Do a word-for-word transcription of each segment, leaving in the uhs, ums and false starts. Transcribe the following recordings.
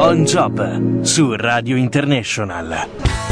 On Job su Radio International.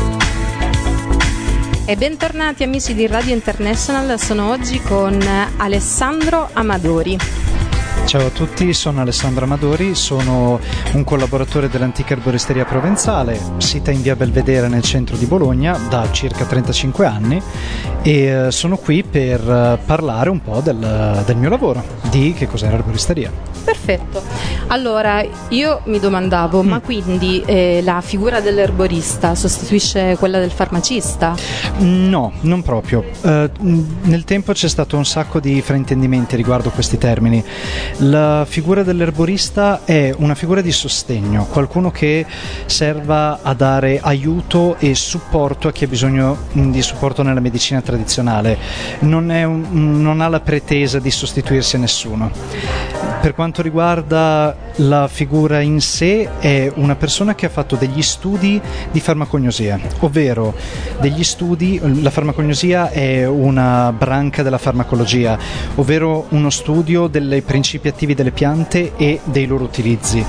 E bentornati amici di Radio International, sono oggi con Alessandro Amadori. Ciao a tutti, sono Alessandro Amadori, sono un collaboratore dell'antica erboristeria provenzale, sita in via Belvedere nel centro di Bologna da circa trentacinque anni e sono qui per parlare un po' del, del mio lavoro, di che cos'è l'erboristeria. Perfetto, allora io mi domandavo, mm. ma quindi eh, la figura dell'erborista sostituisce quella del farmacista? No, non proprio. Uh, nel tempo c'è stato un sacco di fraintendimenti riguardo questi termini. La figura dell'erborista è una figura di sostegno, qualcuno che serva a dare aiuto e supporto a chi ha bisogno di supporto nella medicina tradizionale. Non, è un, non ha la pretesa di sostituirsi a nessuno. Per quanto riguarda la figura in sé, è una persona che ha fatto degli studi di farmacognosia, ovvero degli studi, la farmacognosia è una branca della farmacologia, ovvero uno studio dei principi attivi delle piante e dei loro utilizzi.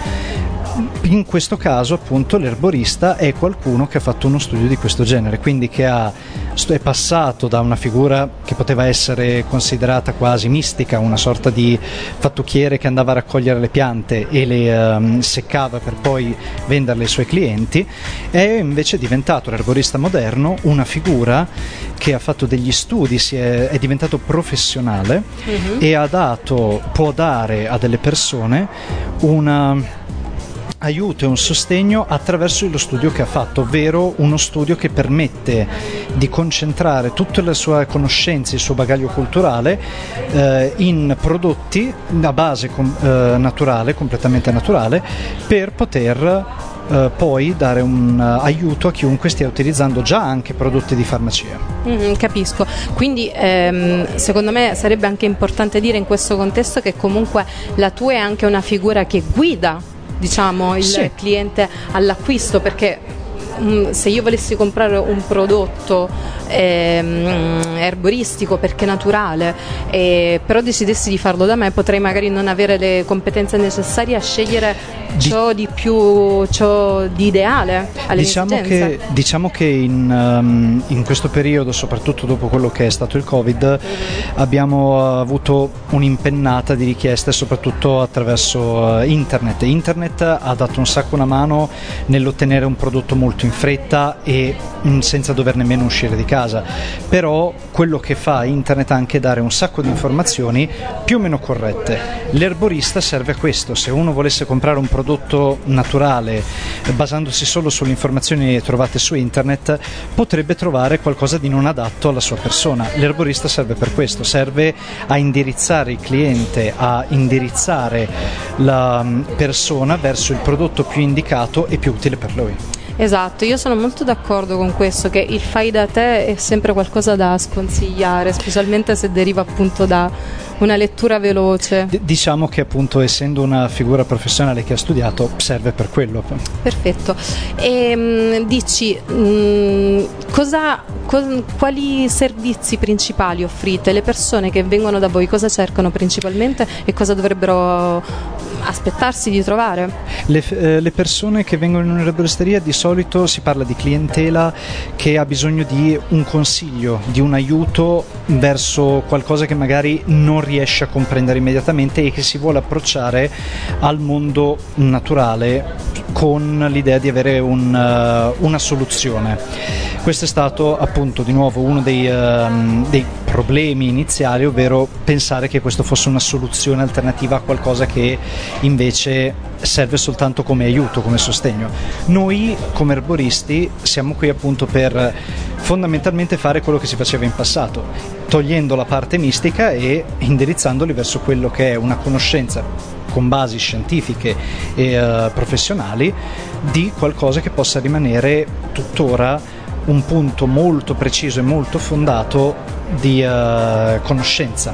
In questo caso appunto l'erborista è qualcuno che ha fatto uno studio di questo genere, quindi che ha, è passato da una figura che poteva essere considerata quasi mistica, una sorta di fattucchiere che andava a raccogliere le piante e le um, seccava per poi venderle ai suoi clienti, è invece diventato l'erborista moderno una figura che ha fatto degli studi, si è, è diventato professionale uh-huh. e ha dato, può dare a delle persone una aiuto e un sostegno attraverso lo studio che ha fatto, ovvero uno studio che permette di concentrare tutte le sue conoscenze, il suo bagaglio culturale eh, in prodotti a base com- eh, naturale, completamente naturale, per poter eh, poi dare un uh, aiuto a chiunque stia utilizzando già anche prodotti di farmacia. Mm, capisco, quindi ehm, secondo me sarebbe anche importante dire in questo contesto che comunque la tua è anche una figura che guida, diciamo, il sì. cliente all'acquisto, perché mh, se io volessi comprare un prodotto ehm, erboristico perché naturale, eh, però decidessi di farlo da me, potrei magari non avere le competenze necessarie a scegliere ciò di più, ciò di ideale alle diciamo mie esigenze. Che, diciamo che in, um, in questo periodo, soprattutto dopo quello che è stato il Covid, mm-hmm. abbiamo avuto un'impennata di richieste, soprattutto attraverso uh, internet. Internet ha dato un sacco una mano nell'ottenere un prodotto molto in fretta e mh, senza dover nemmeno uscire di casa, però quello che fa internet è anche dare un sacco di informazioni più o meno corrette. L'erborista serve a questo. Se uno volesse comprare un prodotto prodotto naturale basandosi solo sulle informazioni trovate su internet, potrebbe trovare qualcosa di non adatto alla sua persona. L'erborista serve per questo, serve a indirizzare il cliente, a indirizzare la persona verso il prodotto più indicato e più utile per lui. Esatto, io sono molto d'accordo con questo, che il fai da te è sempre qualcosa da sconsigliare, specialmente se deriva appunto da una lettura veloce. D- diciamo che appunto, essendo una figura professionale che ha studiato, serve per quello. Perfetto. E mh, dici mh, cosa, co- quali servizi principali offrite? Le persone che vengono da voi cosa cercano principalmente e cosa dovrebbero aspettarsi di trovare? Le, eh, le persone che vengono in un'erboristeria, di solito si parla di clientela che ha bisogno di un consiglio, di un aiuto verso qualcosa che magari non riesce a comprendere immediatamente e che si vuole approcciare al mondo naturale con l'idea di avere un, uh, una soluzione. Questo è stato appunto di nuovo uno dei, uh, dei problemi iniziali, ovvero pensare che questo fosse una soluzione alternativa a qualcosa che invece serve soltanto come aiuto, come sostegno. Noi come erboristi siamo qui appunto per fondamentalmente fare quello che si faceva in passato, togliendo la parte mistica e indirizzandoli verso quello che è una conoscenza con basi scientifiche e uh, professionali di qualcosa che possa rimanere tuttora un punto molto preciso e molto fondato di uh, conoscenza.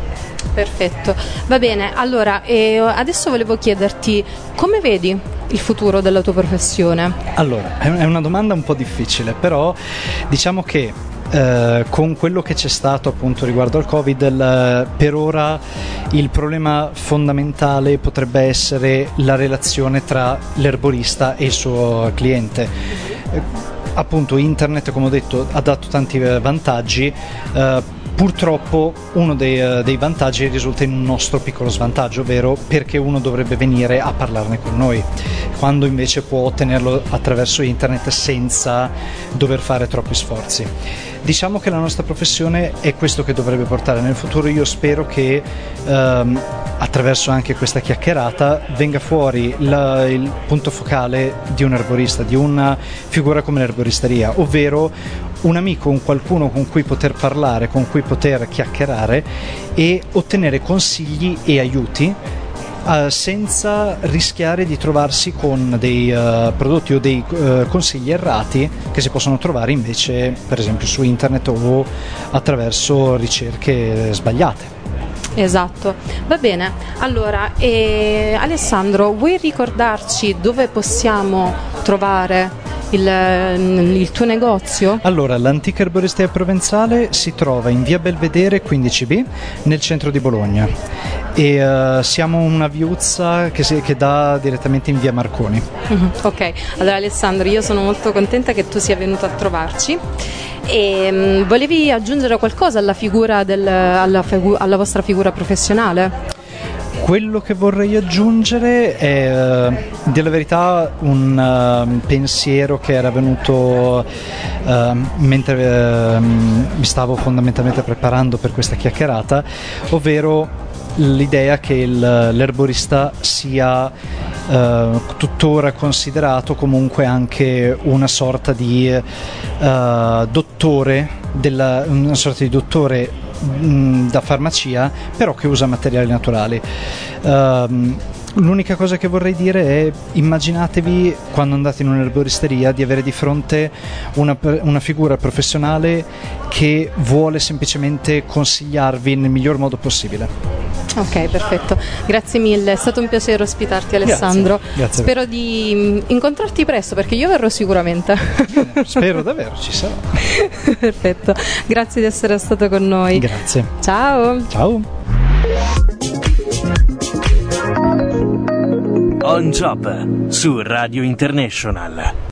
Perfetto, va bene. Allora, eh, adesso volevo chiederti come vedi il futuro della tua professione? Allora, è una domanda un po' difficile, però diciamo che eh, con quello che c'è stato appunto riguardo al Covid, il, per ora il problema fondamentale potrebbe essere la relazione tra l'erborista e il suo cliente. Eh, appunto internet, come ho detto, ha dato tanti vantaggi. eh, Purtroppo uno dei, dei vantaggi risulta in un nostro piccolo svantaggio, ovvero perché uno dovrebbe venire a parlarne con noi, quando invece può ottenerlo attraverso internet senza dover fare troppi sforzi. Diciamo che la nostra professione è questo che dovrebbe portare nel futuro. Io spero che ehm, attraverso anche questa chiacchierata venga fuori la, il punto focale di un erborista, di una figura come l'erboristeria, ovvero un amico, un qualcuno con cui poter parlare, con cui poter chiacchierare e ottenere consigli e aiuti uh, senza rischiare di trovarsi con dei uh, prodotti o dei uh, consigli errati che si possono trovare invece per esempio su internet o attraverso ricerche sbagliate. Esatto, va bene. Allora, eh, Alessandro, vuoi ricordarci dove possiamo trovare il, il tuo negozio? Allora, l'antica erboristeria provenzale si trova in via Belvedere quindici B nel centro di Bologna e uh, siamo una viuzza che, si, che dà direttamente in via Marconi. Mm-hmm. Ok, allora Alessandro, io sono molto contenta che tu sia venuto a trovarci. E um, volevi aggiungere qualcosa alla figura del, alla, figu- alla vostra figura professionale? Quello che vorrei aggiungere è, uh, di la verità, un uh, pensiero che era venuto uh, mentre uh, mi stavo fondamentalmente preparando per questa chiacchierata, ovvero l'idea che il, l'erborista sia Uh, tuttora considerato comunque anche una sorta di uh, dottore della, una sorta di dottore mh, da farmacia, però che usa materiali naturali. Uh, l'unica cosa che vorrei dire è: immaginatevi quando andate in un'erboristeria di avere di fronte una, una figura professionale che vuole semplicemente consigliarvi nel miglior modo possibile. Ok, perfetto, grazie mille, è stato un piacere ospitarti, Alessandro. Grazie, grazie. Spero di incontrarti presto, perché io verrò sicuramente. Spero davvero, ci sarò. Perfetto, grazie di essere stato con noi. Grazie. Ciao. Ciao. On Job su Radio International.